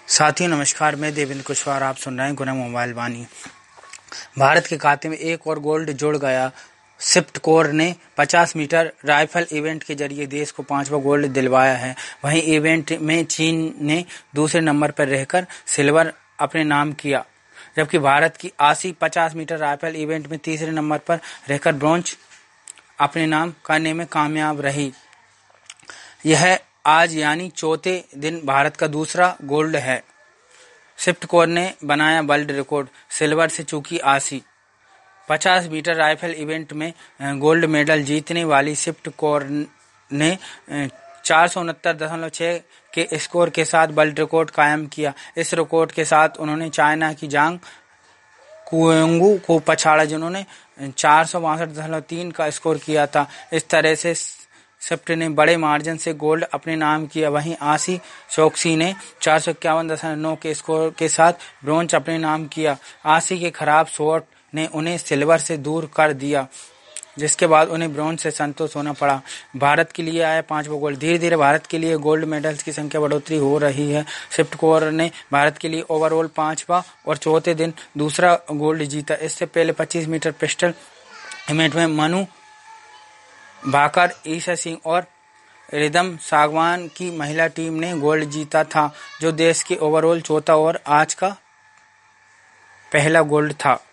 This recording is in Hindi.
साथियों नमस्कार, मैं देवेंद्र कुशवाहा। आप सुन रहे हैं गुना मोबाइल वाणी। भारत के खाते में एक और गोल्ड जुड़ गया। शिफ्ट कोर ने 50 मीटर राइफल इवेंट के जरिए देश को 5वां गोल्ड दिलवाया है। वहीं इवेंट में चीन ने दूसरे नंबर पर रहकर सिल्वर अपने नाम किया, जबकि भारत की आसी 50 मीटर राइफल इवेंट में तीसरे नंबर पर रहकर ब्रॉन्ज अपने नाम करने में कामयाब रही। यह आज यानी चौथे दिन भारत का दूसरा गोल्ड है। शिफ्ट कोर ने बनाया वर्ल्ड रिकॉर्ड, सिल्वर से चूकी आसी। 50 मीटर राइफल इवेंट में गोल्ड मेडल जीतने वाली शिफ्ट कोर ने 469.6 के स्कोर के साथ वर्ल्ड रिकॉर्ड कायम किया। इस रिकॉर्ड के साथ उन्होंने चाइना की जांग कुएंगू को पछाड़ा, जिन्होंने 462.3 का स्कोर किया था। इस तरह से शिफ्ट ने बड़े मार्जिन से गोल्ड अपने नाम किया। वहीं आसी चौकसी ने 451.9 के स्कोर के साथ ब्रॉन्ज अपने नाम किया। आसी के खराब शॉट ने उन्हें सिल्वर से दूर कर दिया, जिसके बाद उन्हें ब्रॉन्ज से संतोष होना पड़ा। भारत के लिए आया 5वां गोल्ड। धीरे धीरे भारत के लिए गोल्ड मेडल्स की संख्या बढ़ोतरी हो रही है। शिफ्ट कोर ने भारत के लिए ओवरऑल 5वां और चौथे दिन दूसरा गोल्ड जीता। इससे पहले 25 मीटर पिस्टल इवेंट में मनु भाकर, ईशा सिंह और रिदम सागवान की महिला टीम ने गोल्ड जीता था, जो देश के ओवरऑल चौथा और आज का पहला गोल्ड था।